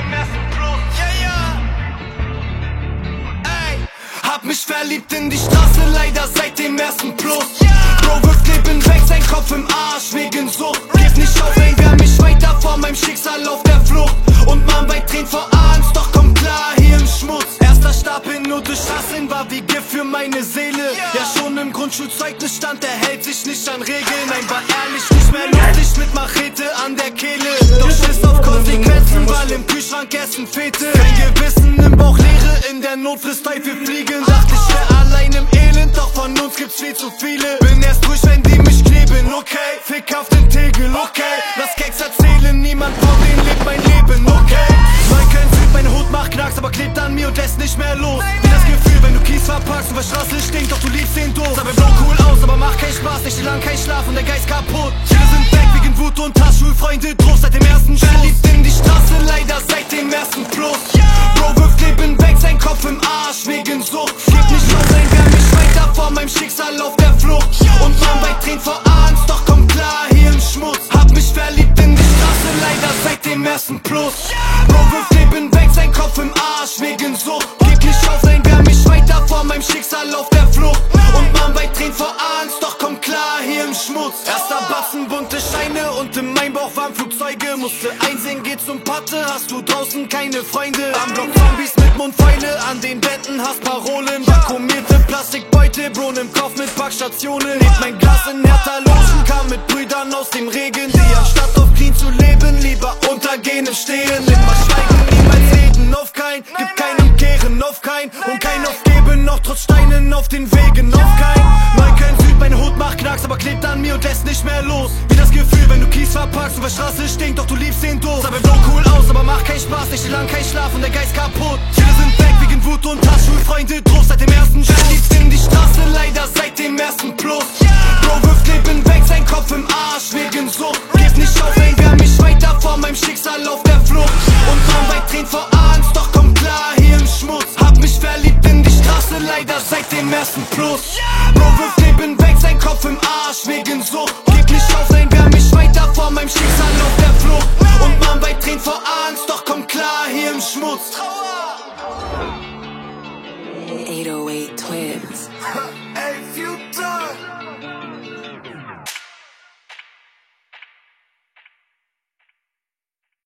dem ersten Plus. Hab mich verliebt in die Straße, leider seit dem ersten Plus. Bro wirft Leben weg, sein Kopf im Arsch wegen Sucht. Gib nicht auf, ey, wer mich weiter vor meinem Schicksal auf der Flucht. Und man weit tränt vor Angst, doch komm klar, hier im Schmutz. Erster Stab in Note, Straßen war wie Gift für meine Seele. Ja, schon im Grundschulzeugnis stand, er hält sich nicht an Regeln. Nein, war ehrlich, nicht mehr lustig mit Machete an der Kehle. Doch Schiss auf Konsequenzen, weil im Kühlschrank Essen fehlte. Kein Gewissen im Bauch, Leere, in der Not frisst Teufel fliegen. Dachte ich wär allein im Elend, doch von uns gibt's viel zu viele. Bin erst durch, wenn die mich kleben, okay. Fick auf den Tegel, okay. Lass Gags erzählen, niemand vor denen lebt mein Leben, okay. Neukölln Süd, meine Hut macht Knacks, aber klebt an mir und lässt nicht mehr los. Wie das Gefühl, wenn du Kies verpackst und bei Straße stinkt, doch du liebst den Durst. Sah bei Blau cool aus, aber macht keinen Spaß, nicht lang kein Schlaf und der Geist kaputt. Viele sind weg wegen Wut und Hass, Schulfreunde, Trost seit dem ersten Schuss. Verliebt in die Straße, leider seit dem ersten Plus. Bro wirft Leben weg, sein Kopf im Arsch wegen Sucht. Gib nicht auf, sein wer mich weiter vor meinem Schicksal auf der Flucht. Und man weit tränt vor Angst, doch komm klar, hier im Schmutz. Hab mich verliebt in die Straße, leider seit dem ersten Plus. Bro wirft Leben weg, sein Kopf im Arsch wegen Sucht. Gib nicht auf, sein wer mich weiter vor meinem Schicksal auf der Flucht. Und man weit tränt vor Angst, doch komm klar, hier im Schmutz. Erster Batzen, bunte Scheine und in meinem Bauch waren Flugzeuge. Musste einsehen, geh zum Patte, hast du draußen keine Freunde. Am Block Zombies mit Mundpfeile, an den Wänden hast Parolen. Vakuumierte Plastikbeute, Bron im Kopf mit Packstationen. Hebt mein Glas in Hertha Lotion, kam mit Brüdern aus dem Regen, die anstatt auf clean zu leben, lieber untergehen im Stehen. Immer schweigen, niemals reden, auf kein, gib keinem Kehren, auf kein und kein Aufgeben, noch trotz Steinen auf den Wegen, auf kein. Neukölln Süd, meine Hut macht Knacks, aber klebt an mir und lässt nicht mehr los. Wie das Gefühl, wenn du Kies verpackst und bei Straße stinkt, doch du liebst den Durst. Sah bei Blau cool aus, aber macht keinen Spaß, nicht lang kein Schlaf und der Geist kaputt. Viele sind weg wegen Wut und Hass, Schulfreunde, Trost seit dem ersten Schuss. Verliebt in die Straße, leider seit dem ersten Plus. Bro wirft Leben weg, sein Kopf im Arsch wegen Sucht. Gib nicht auf, ey, wer mich weiter vor meinem Schicksal auf der Flucht. Und man weit tränt vor Angst, doch komm klar, hier im Schmutz. Hab mich verliebt in die Straße, leider seit dem ersten Plus. Bro wirft Leben weg, sein Kopf im Arsch wegen Sucht. Gib nicht auf, ey, wer mich weiter vor meinem Schicksal auf der Flucht. Und man weit tränt vor Angst, doch komm klar, hier im Schmutz. 808 Twins. Ey,